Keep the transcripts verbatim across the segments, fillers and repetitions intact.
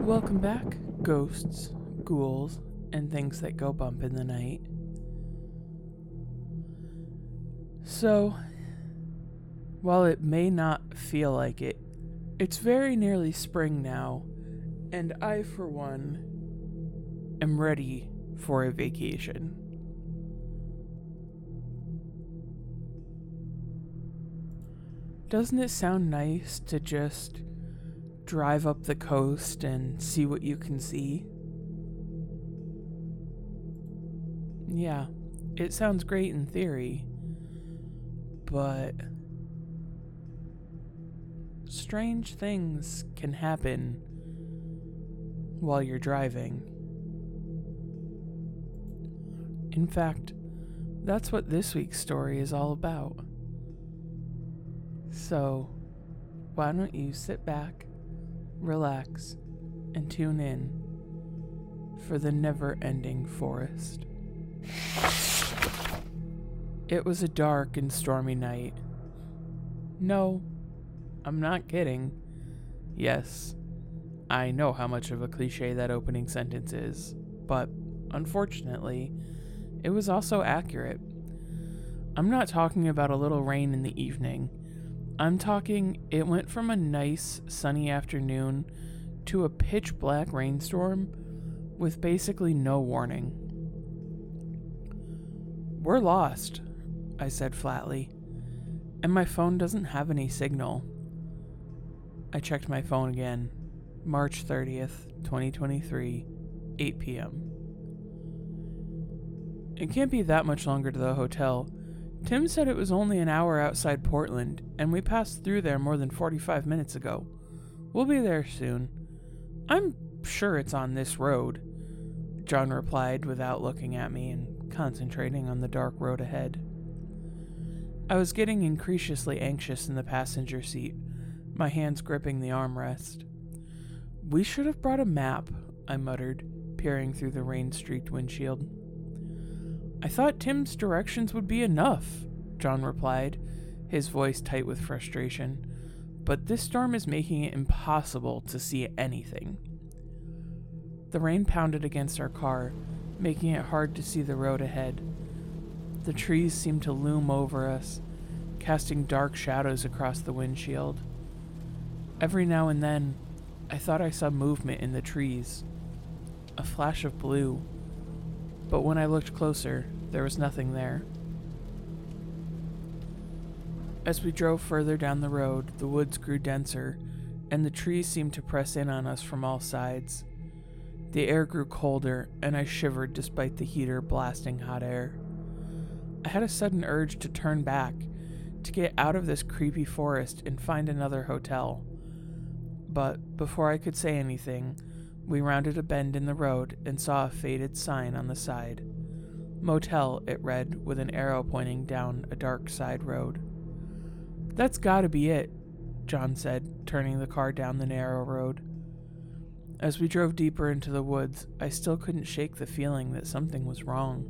Welcome back, ghosts, ghouls, and things that go bump in the night. So, while it may not feel like it, it's very nearly spring now, and I, for one, am ready for a vacation. Doesn't it sound nice to just drive up the coast and see what you can see? Yeah, it sounds great in theory, but strange things can happen while you're driving. In fact, that's what this week's story is all about. So, why don't you sit back, relax, and tune in for the never-ending forest. It was a dark and stormy night. No, I'm not kidding. Yes, I know how much of a cliche that opening sentence is, but unfortunately, it was also accurate. I'm not talking about a little rain in the evening. I'm talking it went from a nice sunny afternoon to a pitch black rainstorm with basically no warning. We're lost, I said flatly, and my phone doesn't have any signal. I checked my phone again. March thirtieth, twenty twenty-three, eight p.m. It can't be that much longer to the hotel. Tim said it was only an hour outside Portland, and we passed through there more than forty-five minutes ago. We'll be there soon. I'm sure it's on this road, John replied without looking at me and concentrating on the dark road ahead. I was getting increasingly anxious in the passenger seat, my hands gripping the armrest. We should have brought a map, I muttered, peering through the rain-streaked windshield. I thought Tim's directions would be enough, John replied, his voice tight with frustration. But this storm is making it impossible to see anything. The rain pounded against our car, making it hard to see the road ahead. The trees seemed to loom over us, casting dark shadows across the windshield. Every now and then, I thought I saw movement in the trees, a flash of blue. But when I looked closer, there was nothing there. As we drove further down the road, the woods grew denser, and the trees seemed to press in on us from all sides. The air grew colder, and I shivered despite the heater blasting hot air. I had a sudden urge to turn back, to get out of this creepy forest and find another hotel. But before I could say anything, we rounded a bend in the road and saw a faded sign on the side. Motel, it read, with an arrow pointing down a dark side road. That's gotta be it, John said, turning the car down the narrow road. As we drove deeper into the woods, I still couldn't shake the feeling that something was wrong.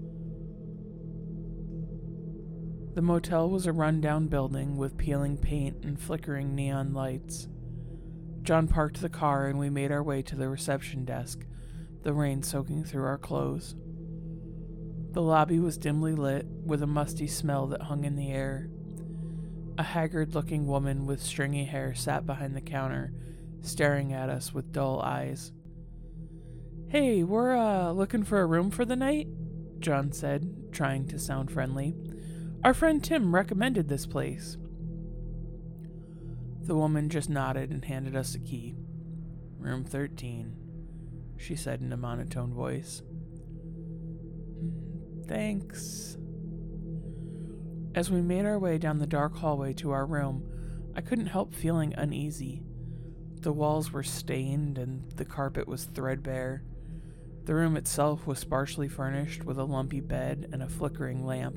The motel was a rundown building with peeling paint and flickering neon lights. John parked the car and we made our way to the reception desk, the rain soaking through our clothes. The lobby was dimly lit, with a musty smell that hung in the air. A haggard-looking woman with stringy hair sat behind the counter, staring at us with dull eyes. "Hey, we're, uh, looking for a room for the night?" John said, trying to sound friendly. "Our friend Tim recommended this place." The woman just nodded and handed us a key. "Room thirteen, she said in a monotone voice. "Thanks." As we made our way down the dark hallway to our room, I couldn't help feeling uneasy. The walls were stained and the carpet was threadbare. The room itself was sparsely furnished with a lumpy bed and a flickering lamp.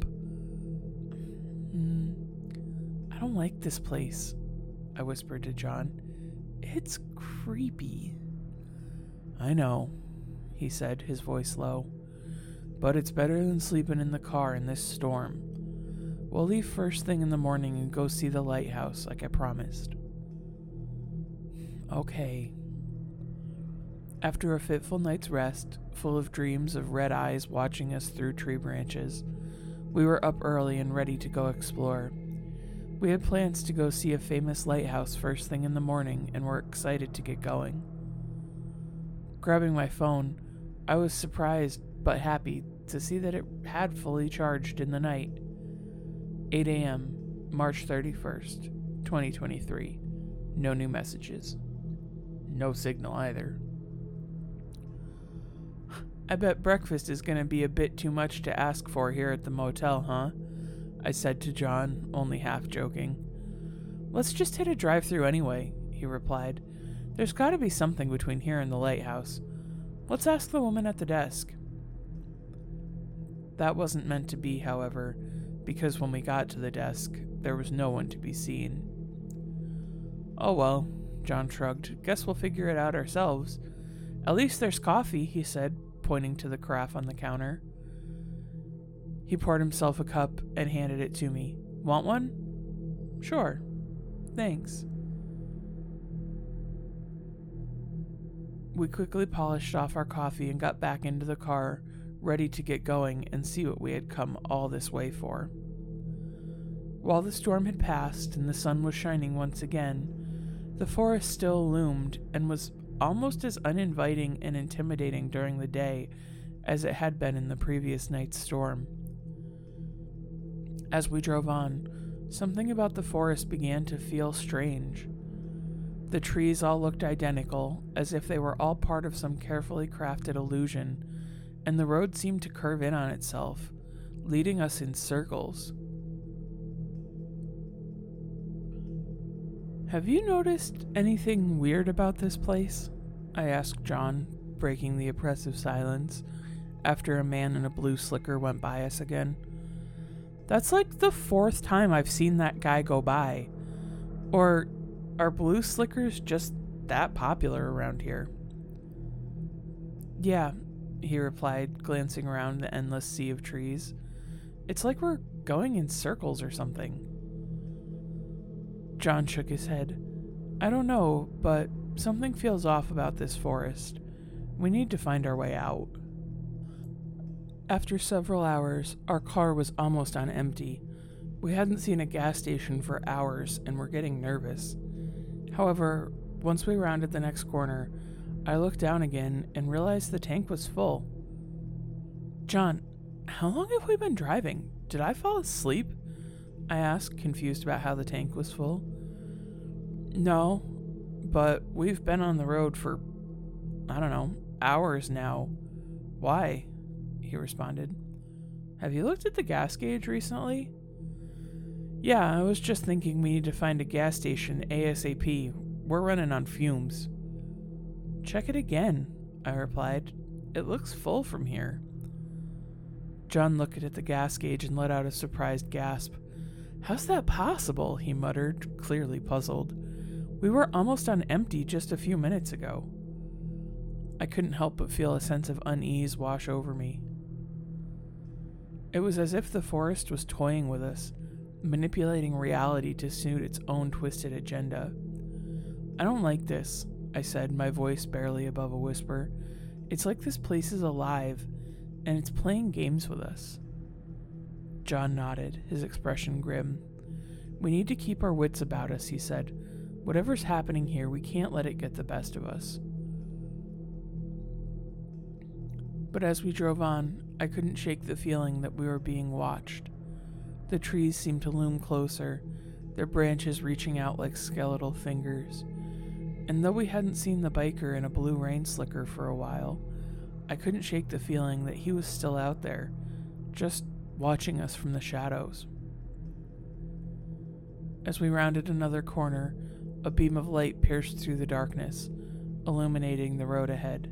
Mm, I don't like this place, I whispered to John. "It's creepy." "I know," he said, his voice low. "But it's better than sleeping in the car in this storm. We'll leave first thing in the morning and go see the lighthouse like I promised." "Okay." After a fitful night's rest, full of dreams of red eyes watching us through tree branches, we were up early and ready to go explore. We had plans to go see a famous lighthouse first thing in the morning and were excited to get going. Grabbing my phone, I was surprised but happy to see that it had fully charged in the night. eight a.m., March thirty-first, twenty twenty-three. No new messages. No signal either. I bet breakfast is going to be a bit too much to ask for here at the motel, huh? I said to John, only half joking. Let's just hit a drive-thru anyway, he replied. There's got to be something between here and the lighthouse. Let's ask the woman at the desk. That wasn't meant to be, however, because when we got to the desk, there was no one to be seen. Oh well, John shrugged. Guess we'll figure it out ourselves. At least there's coffee, he said, pointing to the carafe on the counter. He poured himself a cup and handed it to me. Want one? Sure. Thanks. We quickly polished off our coffee and got back into the car, ready to get going and see what we had come all this way for. While the storm had passed and the sun was shining once again, the forest still loomed and was almost as uninviting and intimidating during the day as it had been in the previous night's storm. As we drove on, something about the forest began to feel strange. The trees all looked identical, as if they were all part of some carefully crafted illusion, and the road seemed to curve in on itself, leading us in circles. Have you noticed anything weird about this place? I asked John, breaking the oppressive silence, after a man in a blue slicker went by us again. That's like the fourth time I've seen that guy go by. Or are blue slickers just that popular around here? Yeah, he replied, glancing around the endless sea of trees. It's like we're going in circles or something. John shook his head. I don't know, but something feels off about this forest. We need to find our way out. After several hours, our car was almost on empty. We hadn't seen a gas station for hours and were getting nervous. However, once we rounded the next corner, I looked down again and realized the tank was full. John, how long have we been driving? Did I fall asleep? I asked, confused about how the tank was full. No, but we've been on the road for, I don't know, hours now. Why? He responded. Have you looked at the gas gauge recently? Yeah, I was just thinking we need to find a gas station ASAP. We're running on fumes. Check it again, I replied. It looks full from here. John looked at the gas gauge and let out a surprised gasp. How's that possible? He muttered, clearly puzzled. We were almost on empty just a few minutes ago. I couldn't help but feel a sense of unease wash over me. It was as if the forest was toying with us, manipulating reality to suit its own twisted agenda. I don't like this, I said, my voice barely above a whisper. It's like this place is alive, and it's playing games with us. John nodded, his expression grim. We need to keep our wits about us, he said. Whatever's happening here, we can't let it get the best of us. But as we drove on, I couldn't shake the feeling that we were being watched. The trees seemed to loom closer, their branches reaching out like skeletal fingers. And though we hadn't seen the biker in a blue rain slicker for a while, I couldn't shake the feeling that he was still out there, just watching us from the shadows. As we rounded another corner, a beam of light pierced through the darkness, illuminating the road ahead.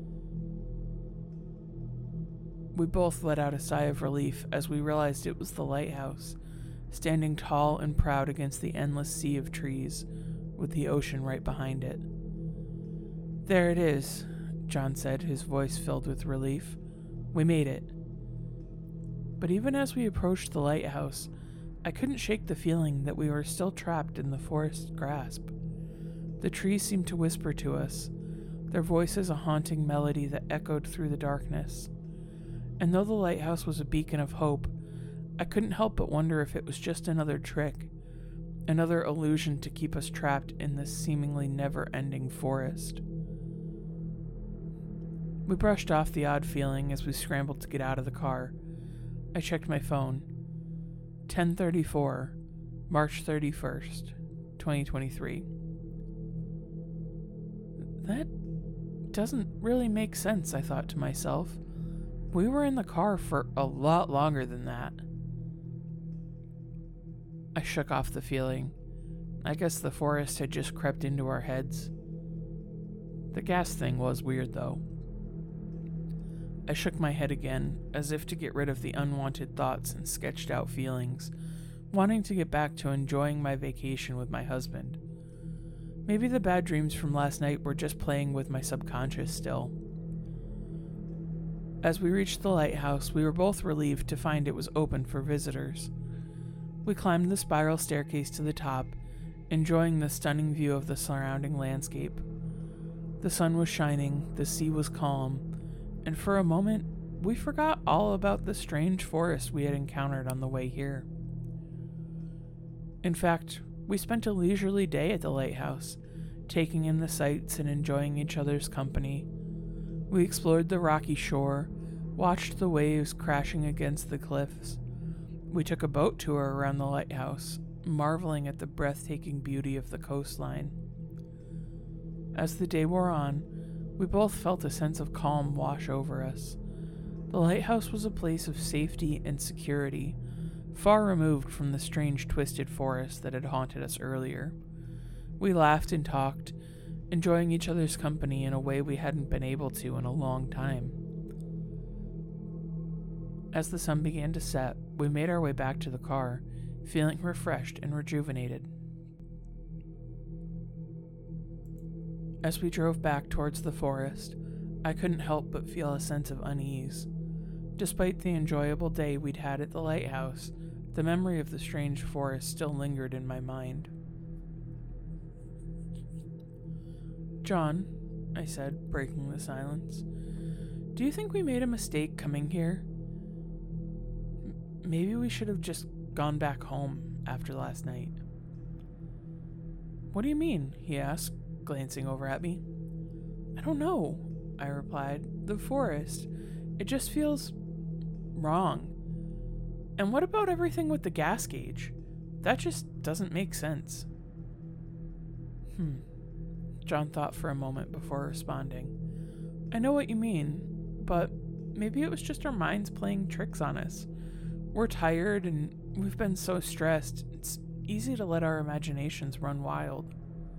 We both let out a sigh of relief as we realized it was the lighthouse, standing tall and proud against the endless sea of trees, with the ocean right behind it. There it is, John said, his voice filled with relief. We made it. But even as we approached the lighthouse, I couldn't shake the feeling that we were still trapped in the forest's grasp. The trees seemed to whisper to us, their voices a haunting melody that echoed through the darkness. And though the lighthouse was a beacon of hope, I couldn't help but wonder if it was just another trick, another illusion to keep us trapped in this seemingly never-ending forest. We brushed off the odd feeling as we scrambled to get out of the car. I checked my phone. ten thirty-four, March thirty-first, twenty twenty-three. That doesn't really make sense, I thought to myself. We were in the car for a lot longer than that. I shook off the feeling. I guess the forest had just crept into our heads. The gas thing was weird, though. I shook my head again, as if to get rid of the unwanted thoughts and sketched out feelings, wanting to get back to enjoying my vacation with my husband. Maybe the bad dreams from last night were just playing with my subconscious still. As we reached the lighthouse, we were both relieved to find it was open for visitors. We climbed the spiral staircase to the top, enjoying the stunning view of the surrounding landscape. The sun was shining, the sea was calm, and for a moment, we forgot all about the strange forest we had encountered on the way here. In fact, we spent a leisurely day at the lighthouse, taking in the sights and enjoying each other's company. We explored the rocky shore, watched the waves crashing against the cliffs. We took a boat tour around the lighthouse, marveling at the breathtaking beauty of the coastline. As the day wore on, we both felt a sense of calm wash over us. The lighthouse was a place of safety and security, far removed from the strange twisted forest that had haunted us earlier. We laughed and talked, enjoying each other's company in a way we hadn't been able to in a long time. As the sun began to set, we made our way back to the car, feeling refreshed and rejuvenated. As we drove back towards the forest, I couldn't help but feel a sense of unease. Despite the enjoyable day we'd had at the lighthouse, the memory of the strange forest still lingered in my mind. "John," I said, breaking the silence, "do you think we made a mistake coming here? M- maybe we should have just gone back home after last night." "What do you mean?" he asked, glancing over at me. "I don't know," I replied. "The forest, it just feels wrong. And what about everything with the gas gauge? That just doesn't make sense." Hmm. John thought for a moment before responding. "I know what you mean, but maybe it was just our minds playing tricks on us. We're tired and we've been so stressed, it's easy to let our imaginations run wild."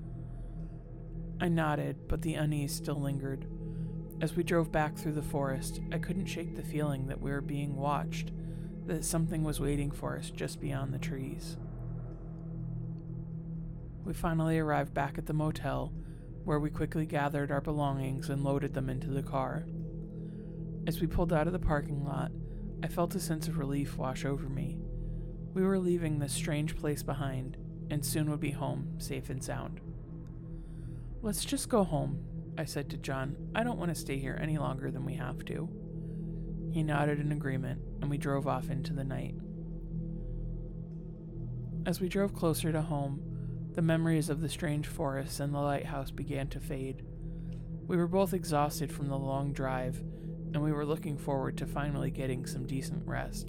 I nodded, but the unease still lingered. As we drove back through the forest, I couldn't shake the feeling that we were being watched, that something was waiting for us just beyond the trees. We finally arrived back at the motel, where we quickly gathered our belongings and loaded them into the car. As we pulled out of the parking lot, I felt a sense of relief wash over me. We were leaving this strange place behind, and soon would be home, safe and sound. "Let's just go home," I said to John. "I don't want to stay here any longer than we have to." He nodded in agreement, and we drove off into the night. As we drove closer to home, the memories of the strange forest and the lighthouse began to fade. We were both exhausted from the long drive, and we were looking forward to finally getting some decent rest.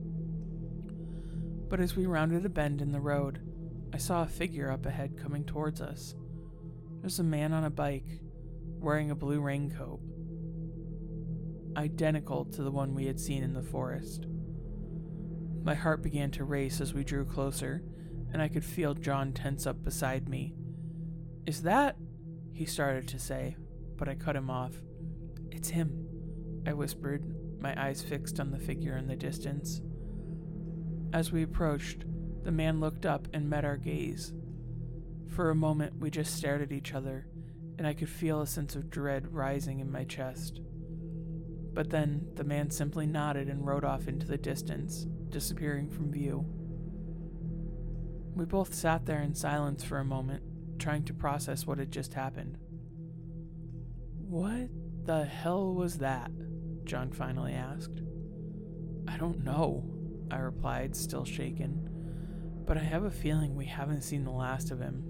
But as we rounded a bend in the road, I saw a figure up ahead coming towards us. It was a man on a bike, wearing a blue raincoat, identical to the one we had seen in the forest. My heart began to race as we drew closer, and I could feel John tense up beside me. "Is that—" he started to say, but I cut him off. "It's him," I whispered, my eyes fixed on the figure in the distance. As we approached, the man looked up and met our gaze. For a moment, we just stared at each other, and I could feel a sense of dread rising in my chest. But then, the man simply nodded and rode off into the distance, disappearing from view. We both sat there in silence for a moment, trying to process what had just happened. What the hell was that? John finally asked. I don't know, I replied, still shaken, but I have a feeling we haven't seen the last of him.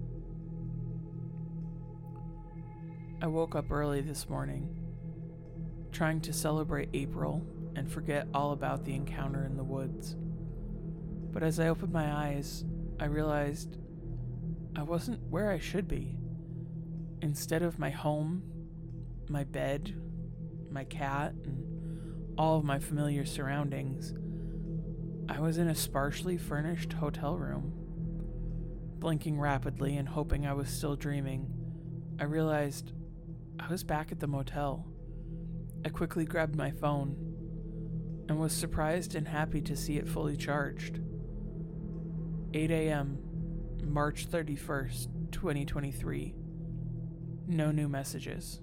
I woke up early this morning, trying to celebrate April and forget all about the encounter in the woods. But as I opened my eyes, I realized I wasn't where I should be. Instead of my home, my bed, my cat, and all of my familiar surroundings, I was in a sparsely furnished hotel room. Blinking rapidly and hoping I was still dreaming, I realized I was back at the motel. I quickly grabbed my phone and was surprised and happy to see it fully charged. eight a.m., March thirty-first, twenty twenty-three. No new messages.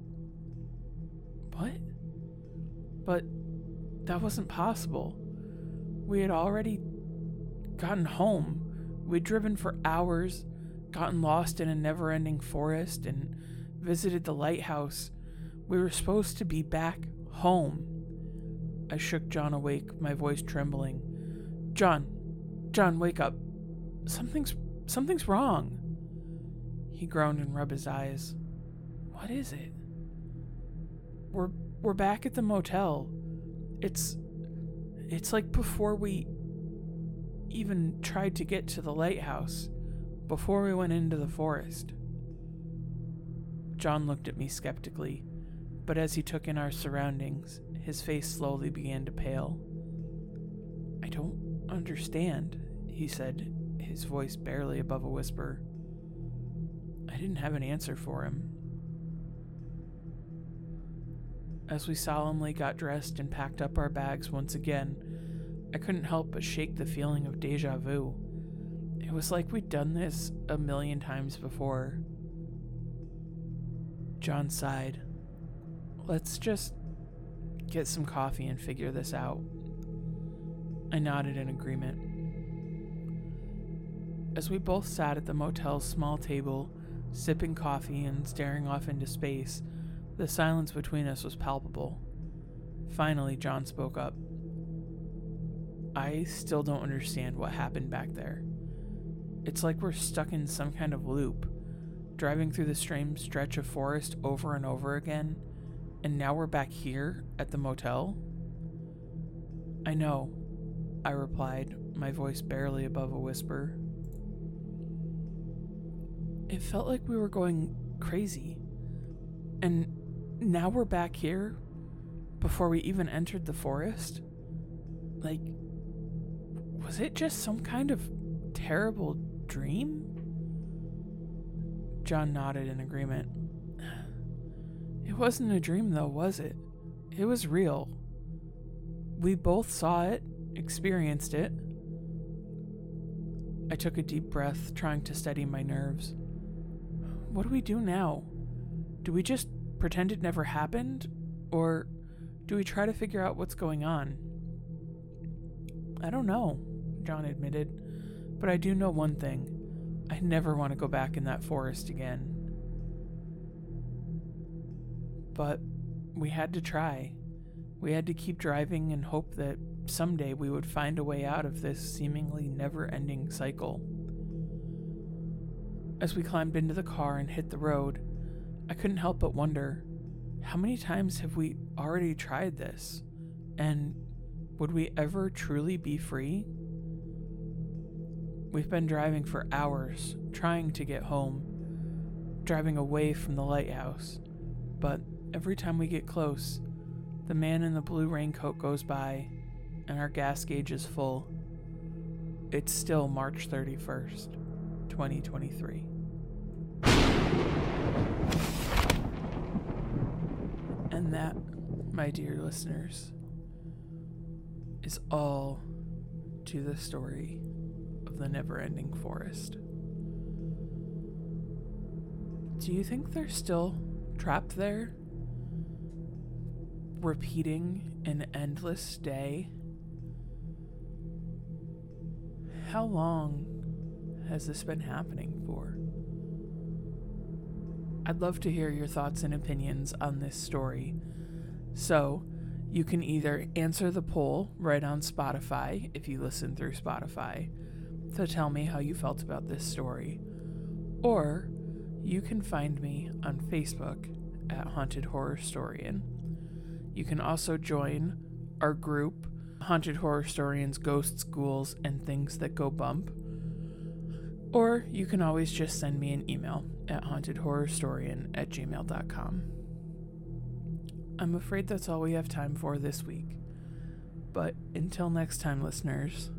What? But that wasn't possible. We had already gotten home. We'd driven for hours, gotten lost in a never-ending forest, and visited the lighthouse. We were supposed to be back home. I shook John awake, my voice trembling. John, John, wake up. Something's, something's wrong. He groaned and rubbed his eyes. What is it? We're, we're back at the motel. It's, it's like before we even tried to get to the lighthouse, before we went into the forest. John looked at me skeptically, but as he took in our surroundings, his face slowly began to pale. I don't understand, he said, his voice barely above a whisper. I didn't have an answer for him. As we solemnly got dressed and packed up our bags once again, I couldn't help but shake the feeling of deja vu. It was like we'd done this a million times before. John sighed. Let's just get some coffee and figure this out. I nodded in agreement. As we both sat at the motel's small table, sipping coffee and staring off into space, the silence between us was palpable. Finally, John spoke up. I still don't understand what happened back there. It's like we're stuck in some kind of loop, driving through the same stretch of forest over and over again, and now we're back here at the motel? I know, I replied, my voice barely above a whisper. It felt like we were going crazy. And now we're back here before we even entered the forest? Like, was it just some kind of terrible dream? John nodded in agreement. It wasn't a dream though, was it? It was real. We both saw it, experienced it. I took a deep breath, trying to steady my nerves. What do we do now? Do we just pretend it never happened? Or do we try to figure out what's going on? I don't know, John admitted, but I do know one thing. I never want to go back in that forest again. But we had to try. We had to keep driving and hope that someday we would find a way out of this seemingly never-ending cycle. As we climbed into the car and hit the road, I couldn't help but wonder, how many times have we already tried this? And would we ever truly be free? We've been driving for hours, trying to get home, driving away from the lighthouse, but every time we get close, the man in the blue raincoat goes by, and our gas gauge is full. It's still March thirty-first, twenty twenty-three. And that, my dear listeners, is all to the story of the never-ending forest. Do you think they're still trapped there, repeating an endless day? How long has this been happening for? I'd love to hear your thoughts and opinions on this story. So, you can either answer the poll right on Spotify, if you listen through Spotify, to tell me how you felt about this story, or you can find me on Facebook at Haunted Horror Storian. You can also join our group, Haunted Horror Storians, Ghosts, Ghouls, and Things That Go Bump. Or you can always just send me an email at hauntedhorrorstorian at gmail dot com. I'm afraid that's all we have time for this week. But until next time, listeners,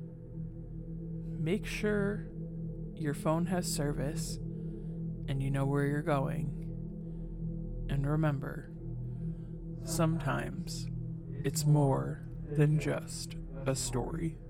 make sure your phone has service and you know where you're going. And remember, sometimes it's more than just a story.